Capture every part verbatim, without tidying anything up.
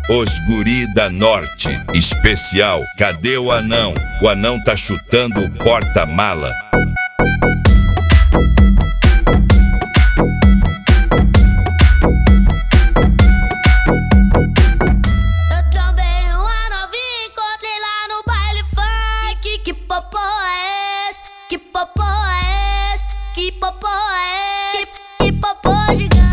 Os guri da Norte, especial, cadê o anão? O anão tá chutando o porta-mala. Eu trombei uma novinha, encontrei lá no baile funk. Que popô é esse? Que popô é esse? Que popô é esse? Que popô gigante?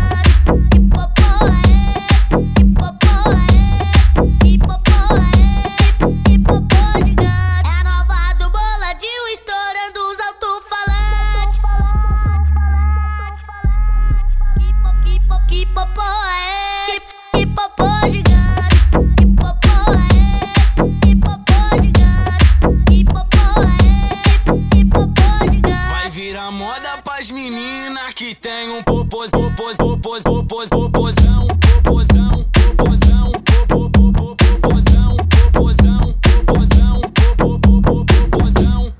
Que popô é esse? Que popô gigante? Que popô é esse? Que popô gigante? Que popô é esse? Que popô gigante? Vai virar moda pras meninas que tem um popôs, popôs, popôs, popôs, popôzão, popôzão, popôzão, popôzão, popôzão, popôzão, popôzão, popôzão.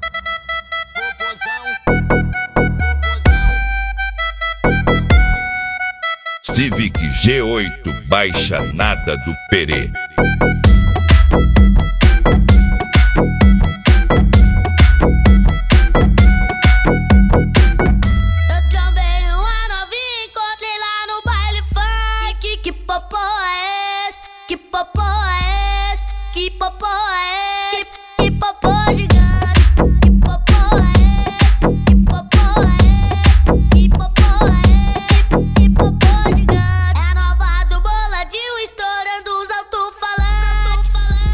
Civic G oito, baixa nada do Perê. Eu trombei uma novinha, encontrei lá no baile funk. Que popô é esse? Que popô é esse? Que popô é esse? Que popô gigante? Que popô é esse? Que popô é esse? Que popô é esse? Que popô gigante? É a nova do boladinho, estourando os alto-falantes.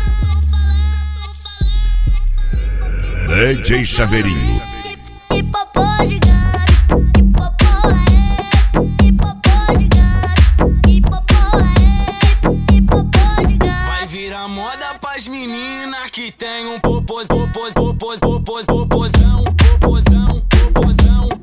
D J Chaveirinho. Que popô gigante? Que popô é esse? Que popô gigante? Que popô é esse? Que popô gigante? Vai virar moda pras meninas que tem um popôs, popôs, popôs, popôs, popôzão, popôzão, popôzão.